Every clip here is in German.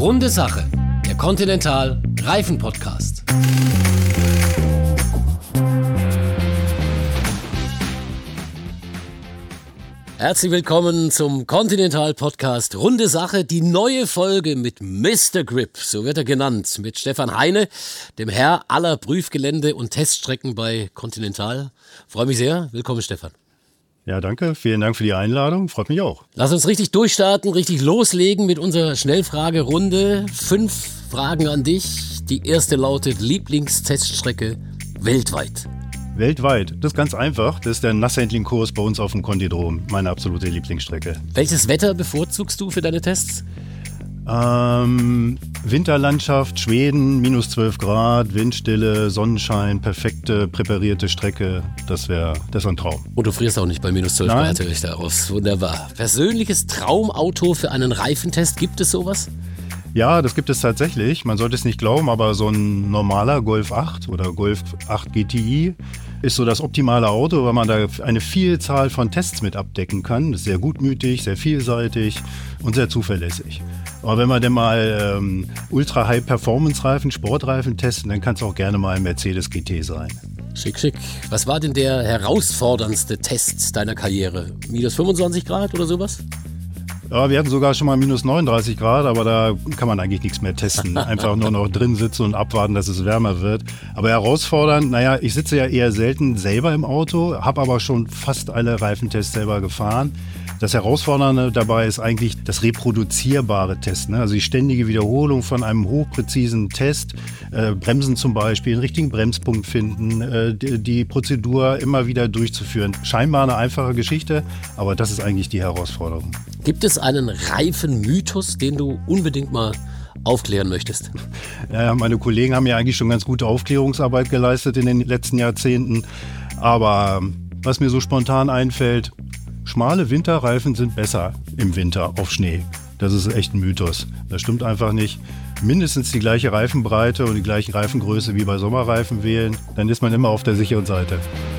Runde Sache, der Continental Reifen Podcast. Herzlich willkommen zum Continental Podcast Runde Sache, die neue Folge mit Mr. Grip, so wird er genannt, mit Stefan Heine, dem Herr aller Prüfgelände und Teststrecken bei Continental. Freue mich sehr. Willkommen, Stefan. Ja, danke. Vielen Dank für die Einladung. Freut mich auch. Lass uns richtig durchstarten, richtig loslegen mit unserer Schnellfragerunde. 5 Fragen an dich. Die erste lautet Lieblingsteststrecke weltweit. Weltweit, das ist ganz einfach. Das ist der Nasshandling-Kurs bei uns auf dem Kondidrom, meine absolute Lieblingsstrecke. Welches Wetter bevorzugst du für deine Tests? Winterlandschaft, Schweden, minus 12 Grad, Windstille, Sonnenschein, perfekte, präparierte Strecke. Das ist ein Traum. Und du frierst auch nicht bei minus 12 Grad, höre ich daraus. Wunderbar. Persönliches Traumauto für einen Reifentest, gibt es sowas? Ja, das gibt es tatsächlich. Man sollte es nicht glauben, aber so ein normaler Golf 8 oder Golf 8 GTI ist so das optimale Auto, weil man da eine Vielzahl von Tests mit abdecken kann. Das ist sehr gutmütig, sehr vielseitig und sehr zuverlässig. Aber wenn wir denn mal Ultra-High-Performance-Reifen, Sportreifen testen, dann kann es auch gerne mal ein Mercedes GT sein. Schick, schick. Was war denn der herausforderndste Test deiner Karriere? Minus 25 Grad oder sowas? Ja, wir hatten sogar schon mal minus 39 Grad, aber da kann man eigentlich nichts mehr testen. Einfach nur noch drin sitzen und abwarten, dass es wärmer wird. Aber herausfordernd, ich sitze ja eher selten selber im Auto, habe aber schon fast alle Reifentests selber gefahren. Das Herausfordernde dabei ist eigentlich das reproduzierbare Testen, also die ständige Wiederholung von einem hochpräzisen Test, Bremsen zum Beispiel, einen richtigen Bremspunkt finden, die Prozedur immer wieder durchzuführen. Scheinbar eine einfache Geschichte, aber das ist eigentlich die Herausforderung. Gibt es einen Reifenmythos, den du unbedingt mal aufklären möchtest? Ja, meine Kollegen haben ja eigentlich schon ganz gute Aufklärungsarbeit geleistet in den letzten Jahrzehnten, aber was mir so spontan einfällt: schmale Winterreifen sind besser im Winter auf Schnee. Das ist echt ein Mythos. Das stimmt einfach nicht. Mindestens die gleiche Reifenbreite und die gleiche Reifengröße wie bei Sommerreifen wählen, dann ist man immer auf der sicheren Seite.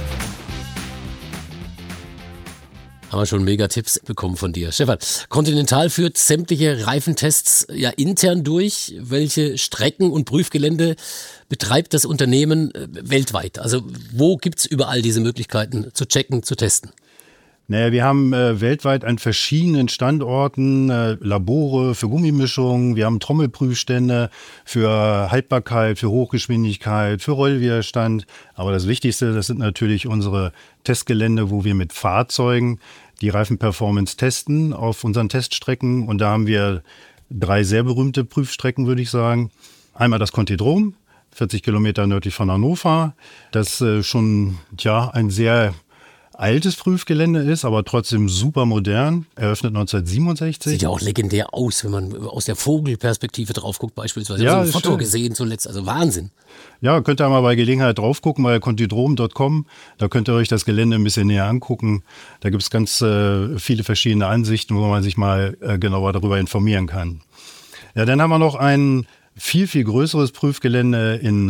Haben wir schon mega Tipps bekommen von dir. Stefan, Continental führt sämtliche Reifentests ja intern durch. Welche Strecken und Prüfgelände betreibt das Unternehmen weltweit? Also wo gibt es überall diese Möglichkeiten zu checken, zu testen? Wir haben weltweit an verschiedenen Standorten Labore für Gummimischungen, wir haben Trommelprüfstände für Haltbarkeit, für Hochgeschwindigkeit, für Rollwiderstand. Aber das Wichtigste, das sind natürlich unsere Testgelände, wo wir mit Fahrzeugen die Reifenperformance testen auf unseren Teststrecken. Und da haben wir 3 sehr berühmte Prüfstrecken, würde ich sagen. Einmal das Contidrom, 40 Kilometer nördlich von Hannover. Das schon ein sehr altes Prüfgelände ist, aber trotzdem super modern. Eröffnet 1967. Sieht ja auch legendär aus, wenn man aus der Vogelperspektive drauf guckt beispielsweise. Ja, ich habe so ein Foto schön gesehen zuletzt, also Wahnsinn. Ja, könnt ihr mal bei Gelegenheit drauf gucken, bei contidrom.com. Da könnt ihr euch das Gelände ein bisschen näher angucken. Da gibt es ganz viele verschiedene Ansichten, wo man sich mal genauer darüber informieren kann. Ja, dann haben wir noch ein viel, viel größeres Prüfgelände in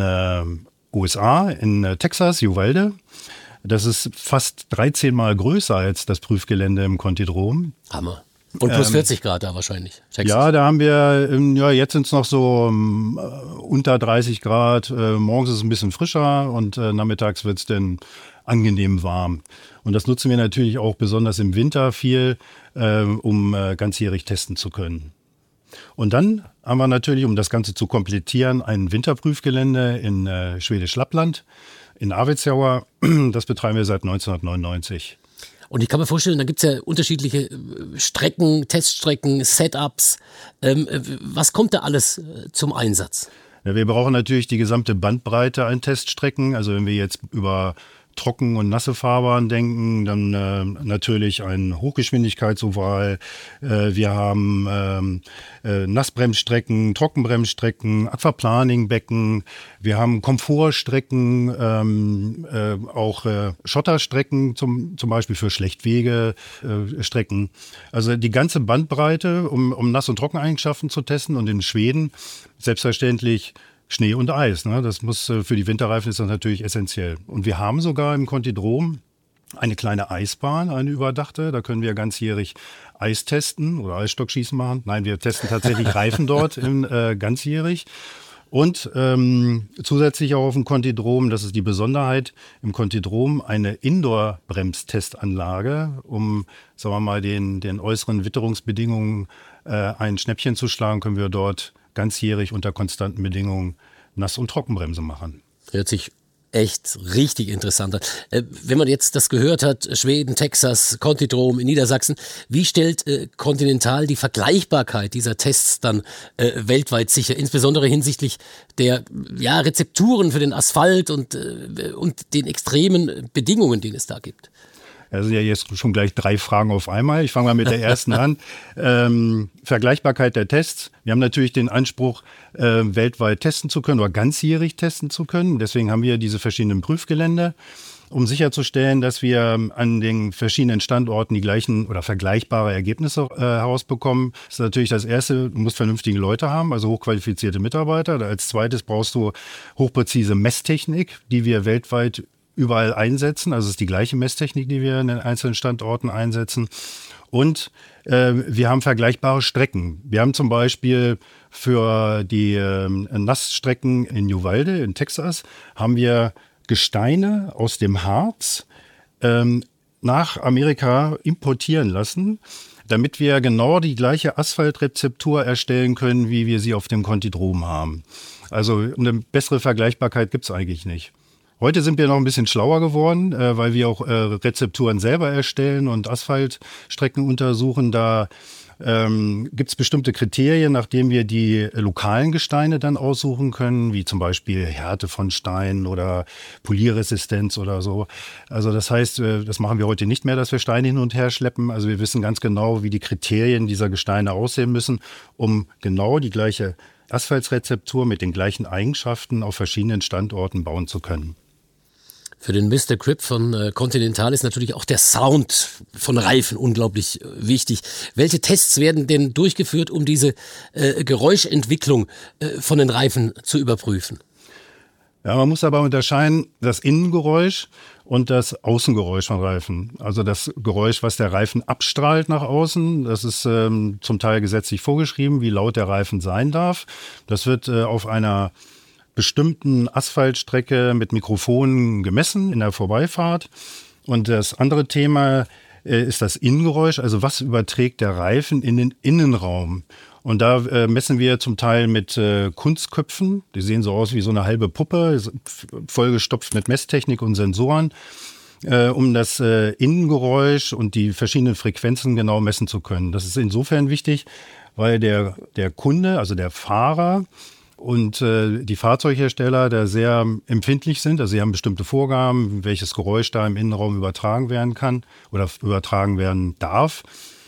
USA, in Texas, Uvalde. Das ist fast 13 Mal größer als das Prüfgelände im Contidrom. Hammer. Und plus 40 Grad da wahrscheinlich. Texas. Ja, da haben wir, jetzt sind es noch so unter 30 Grad. Morgens ist es ein bisschen frischer und nachmittags wird es dann angenehm warm. Und das nutzen wir natürlich auch besonders im Winter viel, um ganzjährig testen zu können. Und dann haben wir natürlich, um das Ganze zu komplettieren, ein Winterprüfgelände in Schwedisch Lappland. In Arvidsjaur, das betreiben wir seit 1999. Und ich kann mir vorstellen, da gibt es ja unterschiedliche Strecken, Teststrecken, Setups. Was kommt da alles zum Einsatz? Ja, wir brauchen natürlich die gesamte Bandbreite an Teststrecken. Also wenn wir jetzt über trocken- und nasse Fahrbahn denken, dann natürlich ein Hochgeschwindigkeitsoval. Wir haben Nassbremsstrecken, Trockenbremsstrecken, Aquaplaningbecken. Wir haben Komfortstrecken, auch Schotterstrecken, zum Beispiel für Schlechtwegestrecken. Also die ganze Bandbreite, um Nass- und Trockeneigenschaften zu testen. Und in Schweden selbstverständlich Schnee und Eis. Ne? Das muss für die Winterreifen ist das natürlich essentiell. Und wir haben sogar im Contidrom eine kleine Eisbahn, eine überdachte. Da können wir ganzjährig Eis testen oder Eisstockschießen machen. Nein, wir testen tatsächlich Reifen dort ganzjährig. Und zusätzlich auch auf dem Contidrom, das ist die Besonderheit, im Contidrom eine Indoor-Bremstestanlage, um, sagen wir mal, den äußeren Witterungsbedingungen ein Schnäppchen zu schlagen, können wir dort ganzjährig unter konstanten Bedingungen Nass- und Trockenbremse machen. Hört sich echt richtig interessant an. Wenn man jetzt das gehört hat, Schweden, Texas, Contidrom in Niedersachsen, wie stellt Continental die Vergleichbarkeit dieser Tests dann weltweit sicher, insbesondere hinsichtlich der Rezepturen für den Asphalt und den extremen Bedingungen, die es da gibt? Das sind ja jetzt schon gleich 3 Fragen auf einmal. Ich fange mal mit der ersten an. Vergleichbarkeit der Tests. Wir haben natürlich den Anspruch, weltweit testen zu können oder ganzjährig testen zu können. Deswegen haben wir diese verschiedenen Prüfgelände, um sicherzustellen, dass wir an den verschiedenen Standorten die gleichen oder vergleichbare Ergebnisse herausbekommen. Das ist natürlich das Erste, du musst vernünftige Leute haben, also hochqualifizierte Mitarbeiter. Als zweites brauchst du hochpräzise Messtechnik, die wir weltweit überall einsetzen. Also es ist die gleiche Messtechnik, die wir in den einzelnen Standorten einsetzen. Und wir haben vergleichbare Strecken. Wir haben zum Beispiel für die Nassstrecken in Uvalde in Texas haben wir Gesteine aus dem Harz nach Amerika importieren lassen, damit wir genau die gleiche Asphaltrezeptur erstellen können, wie wir sie auf dem Contidrom haben. Also eine bessere Vergleichbarkeit gibt es eigentlich nicht. Heute sind wir noch ein bisschen schlauer geworden, weil wir auch Rezepturen selber erstellen und Asphaltstrecken untersuchen. Da gibt es bestimmte Kriterien, nachdem wir die lokalen Gesteine dann aussuchen können, wie zum Beispiel Härte von Stein oder Polierresistenz oder so. Also das heißt, das machen wir heute nicht mehr, dass wir Steine hin und her schleppen. Also wir wissen ganz genau, wie die Kriterien dieser Gesteine aussehen müssen, um genau die gleiche Asphaltrezeptur mit den gleichen Eigenschaften auf verschiedenen Standorten bauen zu können. Für den Mr. Grip von Continental ist natürlich auch der Sound von Reifen unglaublich wichtig. Welche Tests werden denn durchgeführt, um diese Geräuschentwicklung von den Reifen zu überprüfen? Ja, man muss aber unterscheiden das Innengeräusch und das Außengeräusch von Reifen. Also das Geräusch, was der Reifen abstrahlt nach außen, das ist zum Teil gesetzlich vorgeschrieben, wie laut der Reifen sein darf. Das wird auf einer bestimmten Asphaltstrecke mit Mikrofonen gemessen in der Vorbeifahrt. Und das andere Thema ist das Innengeräusch, also was überträgt der Reifen in den Innenraum. Und da messen wir zum Teil mit Kunstköpfen, die sehen so aus wie so eine halbe Puppe, vollgestopft mit Messtechnik und Sensoren, um das Innengeräusch und die verschiedenen Frequenzen genau messen zu können. Das ist insofern wichtig, weil der Kunde, also der Fahrer, und die Fahrzeughersteller da sehr empfindlich sind. Also sie haben bestimmte Vorgaben, welches Geräusch da im Innenraum übertragen werden kann oder übertragen werden darf.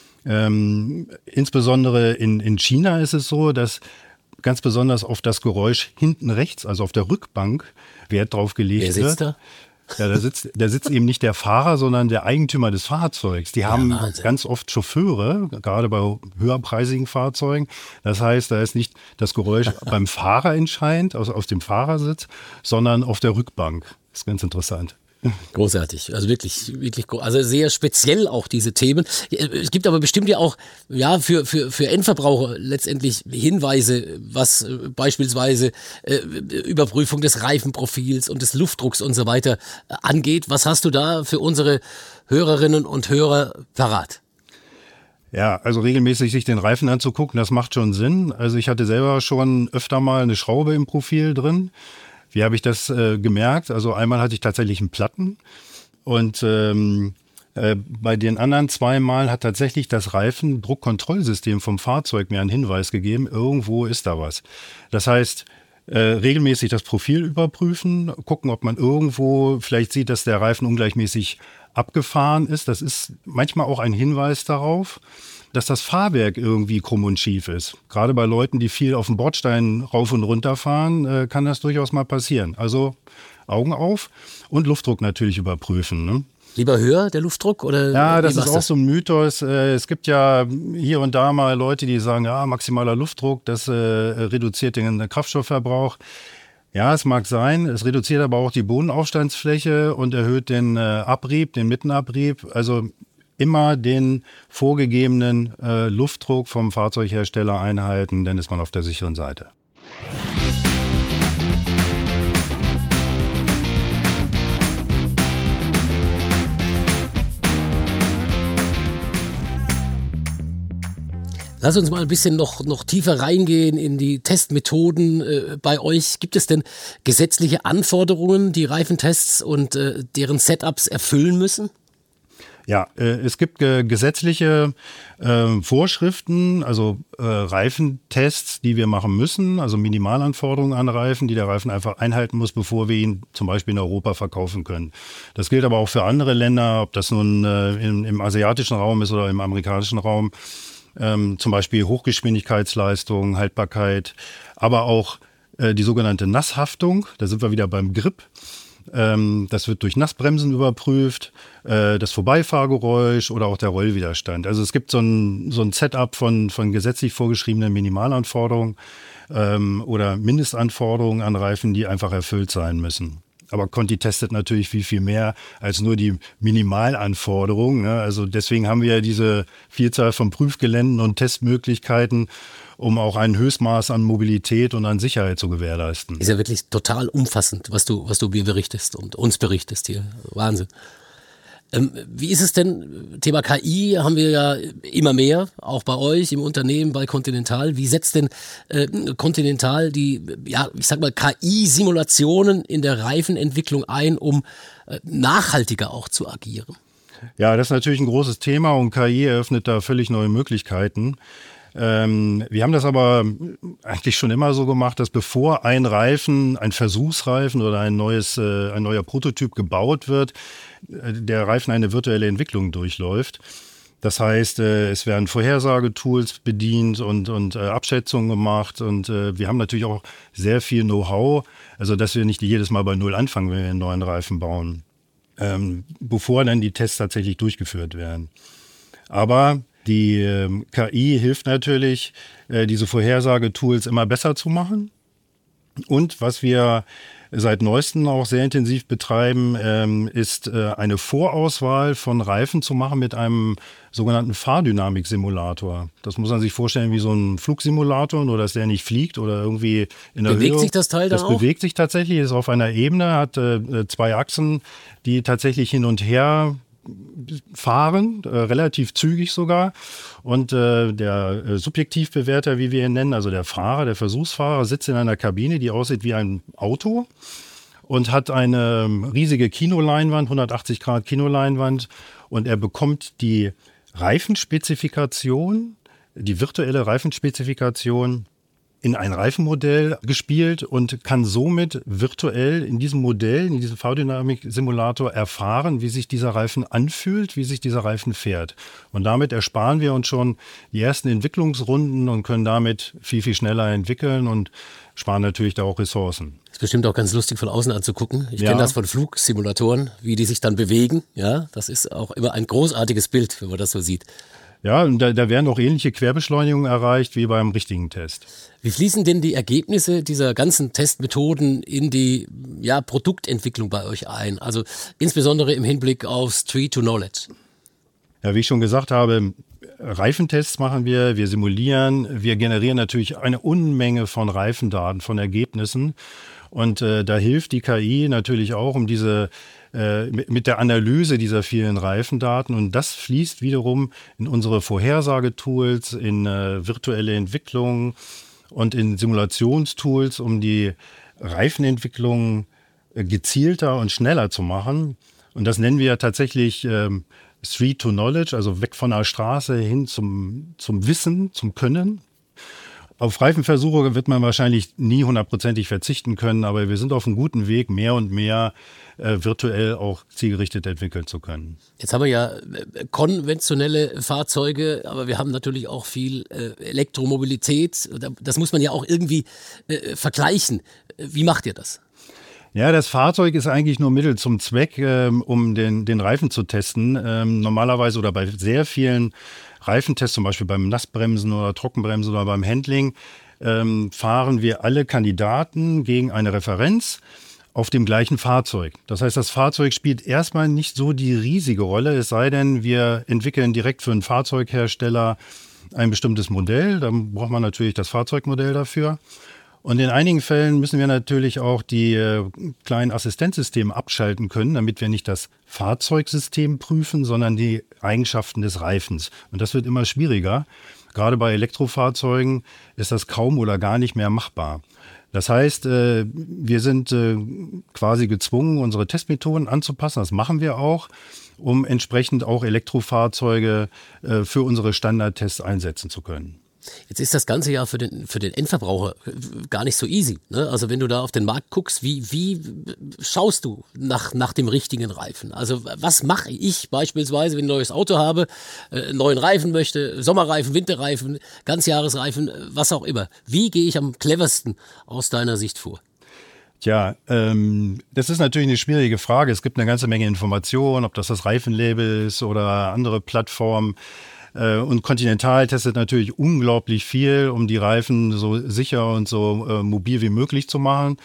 Insbesondere in China ist es so, dass ganz besonders auf das Geräusch hinten rechts, also auf der Rückbank, Wert drauf gelegt wird. Wer sitzt da? Ja, da sitzt eben nicht der Fahrer, sondern der Eigentümer des Fahrzeugs. Die haben ganz oft Chauffeure, gerade bei höherpreisigen Fahrzeugen. Das heißt, da ist nicht das Geräusch beim Fahrer entscheidend, also auf dem Fahrersitz, sondern auf der Rückbank. Das ist ganz interessant. Großartig, also wirklich, also sehr speziell auch diese Themen. Es gibt aber bestimmt ja auch für Endverbraucher letztendlich Hinweise, was beispielsweise Überprüfung des Reifenprofils und des Luftdrucks und so weiter angeht. Was hast du da für unsere Hörerinnen und Hörer parat? Ja, also regelmäßig sich den Reifen anzugucken, das macht schon Sinn. Also ich hatte selber schon öfter mal eine Schraube im Profil drin. Wie habe ich das gemerkt? Also einmal hatte ich tatsächlich einen Platten und bei den anderen 2 Mal hat tatsächlich das Reifendruckkontrollsystem vom Fahrzeug mir einen Hinweis gegeben, irgendwo ist da was. Das heißt, regelmäßig das Profil überprüfen, gucken, ob man irgendwo vielleicht sieht, dass der Reifen ungleichmäßig abgefahren ist. Das ist manchmal auch ein Hinweis darauf, dass das Fahrwerk irgendwie krumm und schief ist. Gerade bei Leuten, die viel auf dem Bordstein rauf und runter fahren, kann das durchaus mal passieren. Also Augen auf und Luftdruck natürlich überprüfen. Ne? Lieber höher, der Luftdruck? Oder ja, das ist auch so ein Mythos. Es gibt ja hier und da mal Leute, die sagen, ja, maximaler Luftdruck, das reduziert den Kraftstoffverbrauch. Ja, es mag sein. Es reduziert aber auch die Bodenaufstandsfläche und erhöht den Abrieb, den Mittenabrieb. Also immer den vorgegebenen Luftdruck vom Fahrzeughersteller einhalten, dann ist man auf der sicheren Seite. Lass uns mal ein bisschen noch tiefer reingehen in die Testmethoden bei euch. Gibt es denn gesetzliche Anforderungen, die Reifentests und deren Setups erfüllen müssen? Ja, es gibt gesetzliche Vorschriften, also Reifentests, die wir machen müssen, also Minimalanforderungen an Reifen, die der Reifen einfach einhalten muss, bevor wir ihn zum Beispiel in Europa verkaufen können. Das gilt aber auch für andere Länder, ob das nun im asiatischen Raum ist oder im amerikanischen Raum. Zum Beispiel Hochgeschwindigkeitsleistung, Haltbarkeit, aber auch die sogenannte Nasshaftung, da sind wir wieder beim Grip. Das wird durch Nassbremsen überprüft, das Vorbeifahrgeräusch oder auch der Rollwiderstand. Also es gibt so ein Setup von gesetzlich vorgeschriebenen Minimalanforderungen oder Mindestanforderungen an Reifen, die einfach erfüllt sein müssen. Aber Conti testet natürlich viel, viel mehr als nur die Minimalanforderungen. Ne? Also deswegen haben wir ja diese Vielzahl von Prüfgeländen und Testmöglichkeiten, um auch ein Höchstmaß an Mobilität und an Sicherheit zu gewährleisten. Ist ja wirklich total umfassend, was du mir berichtest und uns berichtest hier. Wahnsinn. Wie ist es denn, Thema KI haben wir ja immer mehr, auch bei euch im Unternehmen, bei Continental. Wie setzt denn Continental die, ja, ich sag mal, KI-Simulationen in der Reifenentwicklung ein, um nachhaltiger auch zu agieren? Ja, das ist natürlich ein großes Thema und KI eröffnet da völlig neue Möglichkeiten. Wir haben das aber eigentlich schon immer so gemacht, dass bevor ein Reifen, ein Versuchsreifen oder ein neuer Prototyp gebaut wird, der Reifen eine virtuelle Entwicklung durchläuft. Das heißt, es werden Vorhersagetools bedient und Abschätzungen gemacht und wir haben natürlich auch sehr viel Know-how, also dass wir nicht jedes Mal bei Null anfangen, wenn wir einen neuen Reifen bauen, bevor dann die Tests tatsächlich durchgeführt werden. Aber die KI hilft natürlich, diese Vorhersagetools immer besser zu machen. Und was wir seit neuestem auch sehr intensiv betreiben, ist eine Vorauswahl von Reifen zu machen mit einem sogenannten Fahrdynamik-Simulator. Das muss man sich vorstellen wie so ein Flugsimulator, nur dass der nicht fliegt oder irgendwie in der Höhe. Bewegt sich das Teil dann auch? Das bewegt sich tatsächlich, ist auf einer Ebene, hat 2 Achsen, die tatsächlich hin und her fahren, relativ zügig sogar. Und der Subjektivbewerter, wie wir ihn nennen, also der Fahrer, der Versuchsfahrer, sitzt in einer Kabine, die aussieht wie ein Auto und hat eine riesige Kinoleinwand, 180 Grad Kinoleinwand. Und er bekommt die Reifenspezifikation, die virtuelle Reifenspezifikation in ein Reifenmodell gespielt und kann somit virtuell in diesem Modell, in diesem Fahrdynamik-Simulator erfahren, wie sich dieser Reifen anfühlt, wie sich dieser Reifen fährt. Und damit ersparen wir uns schon die ersten Entwicklungsrunden und können damit viel, viel schneller entwickeln und sparen natürlich da auch Ressourcen. Ist bestimmt auch ganz lustig von außen anzugucken. Ich kenne das von Flugsimulatoren, wie die sich dann bewegen. Ja, das ist auch immer ein großartiges Bild, wenn man das so sieht. Ja, und da werden auch ähnliche Querbeschleunigungen erreicht wie beim richtigen Test. Wie fließen denn die Ergebnisse dieser ganzen Testmethoden in die Produktentwicklung bei euch ein? Also insbesondere im Hinblick auf Street to Knowledge. Ja, wie ich schon gesagt habe, Reifentests machen wir simulieren, wir generieren natürlich eine Unmenge von Reifendaten, von Ergebnissen. Und da hilft die KI natürlich auch, um mit der Analyse dieser vielen Reifendaten. Und das fließt wiederum in unsere Vorhersagetools, in virtuelle Entwicklung und in Simulationstools, um die Reifenentwicklung gezielter und schneller zu machen. Und das nennen wir tatsächlich Street to Knowledge, also weg von der Straße hin zum Wissen, zum Können. Auf Reifenversuche wird man wahrscheinlich nie 100%ig verzichten können, aber wir sind auf einem guten Weg, mehr und mehr virtuell auch zielgerichtet entwickeln zu können. Jetzt haben wir ja konventionelle Fahrzeuge, aber wir haben natürlich auch viel Elektromobilität. Das muss man ja auch irgendwie vergleichen. Wie macht ihr das? Ja, das Fahrzeug ist eigentlich nur Mittel zum Zweck, um den Reifen zu testen. Normalerweise oder bei sehr vielen Reifentests, zum Beispiel beim Nassbremsen oder Trockenbremsen oder beim Handling, fahren wir alle Kandidaten gegen eine Referenz auf dem gleichen Fahrzeug. Das heißt, das Fahrzeug spielt erstmal nicht so die riesige Rolle, es sei denn, wir entwickeln direkt für einen Fahrzeughersteller ein bestimmtes Modell. Dann braucht man natürlich das Fahrzeugmodell dafür. Und in einigen Fällen müssen wir natürlich auch die kleinen Assistenzsysteme abschalten können, damit wir nicht das Fahrzeugsystem prüfen, sondern die Eigenschaften des Reifens. Und das wird immer schwieriger. Gerade bei Elektrofahrzeugen ist das kaum oder gar nicht mehr machbar. Das heißt, wir sind quasi gezwungen, unsere Testmethoden anzupassen. Das machen wir auch, um entsprechend auch Elektrofahrzeuge für unsere Standardtests einsetzen zu können. Jetzt ist das Ganze ja für den Endverbraucher gar nicht so easy, ne? Also wenn du da auf den Markt guckst, wie schaust du nach dem richtigen Reifen? Also was mache ich beispielsweise, wenn ich ein neues Auto habe, einen neuen Reifen möchte, Sommerreifen, Winterreifen, Ganzjahresreifen, was auch immer. Wie gehe ich am cleversten aus deiner Sicht vor? Tja, das ist natürlich eine schwierige Frage. Es gibt eine ganze Menge Informationen, ob das Reifenlabel ist oder andere Plattformen. Und Continental testet natürlich unglaublich viel, um die Reifen so sicher und so mobil wie möglich zu machen.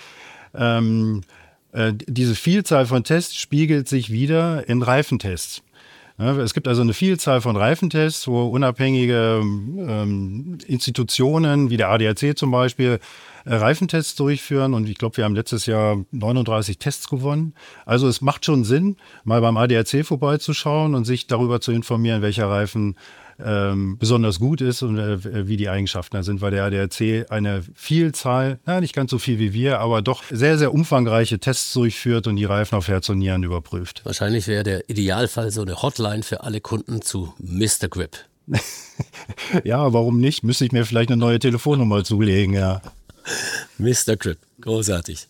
Diese Vielzahl von Tests spiegelt sich wieder in Reifentests. Es gibt also eine Vielzahl von Reifentests, wo unabhängige Institutionen wie der ADAC zum Beispiel Reifentests durchführen. Und ich glaube, wir haben letztes Jahr 39 Tests gewonnen. Also es macht schon Sinn, mal beim ADAC vorbeizuschauen und sich darüber zu informieren, welcher Reifen besonders gut ist und wie die Eigenschaften da sind, weil der ADAC eine Vielzahl, nicht ganz so viel wie wir, aber doch sehr, sehr umfangreiche Tests durchführt und die Reifen auf Herz und Nieren überprüft. Wahrscheinlich wäre der Idealfall so eine Hotline für alle Kunden zu Mr. Grip. Ja, warum nicht? Müsste ich mir vielleicht eine neue Telefonnummer zulegen, ja. Mr. Grip, großartig.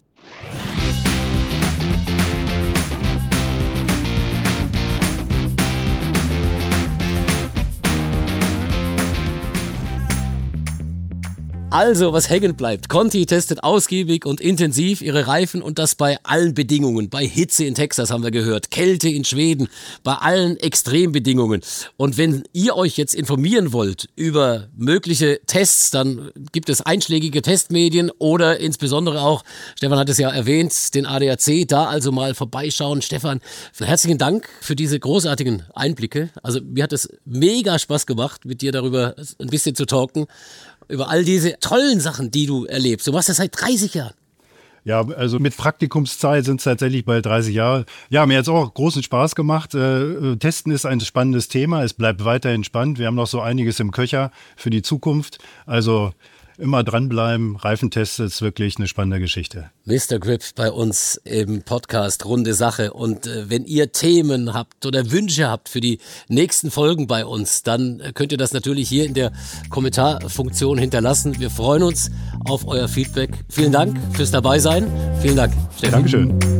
Also, was hängen bleibt. Conti testet ausgiebig und intensiv ihre Reifen und das bei allen Bedingungen. Bei Hitze in Texas haben wir gehört, Kälte in Schweden, bei allen Extrembedingungen. Und wenn ihr euch jetzt informieren wollt über mögliche Tests, dann gibt es einschlägige Testmedien oder insbesondere auch, Stefan hat es ja erwähnt, den ADAC, da also mal vorbeischauen. Stefan, herzlichen Dank für diese großartigen Einblicke. Also mir hat es mega Spaß gemacht, mit dir darüber ein bisschen zu talken. Über all diese tollen Sachen, die du erlebst. Du machst das seit 30 Jahren. Ja, also mit Praktikumszeit sind es tatsächlich bald 30 Jahre. Ja, mir hat es auch großen Spaß gemacht. Testen ist ein spannendes Thema. Es bleibt weiterhin spannend. Wir haben noch so einiges im Köcher für die Zukunft. Also immer dranbleiben. Reifentest ist wirklich eine spannende Geschichte. Mr. Grip bei uns im Podcast Runde Sache. Und wenn ihr Themen habt oder Wünsche habt für die nächsten Folgen bei uns, dann könnt ihr das natürlich hier in der Kommentarfunktion hinterlassen. Wir freuen uns auf euer Feedback. Vielen Dank fürs Dabeisein. Vielen Dank, Stefan. Dankeschön.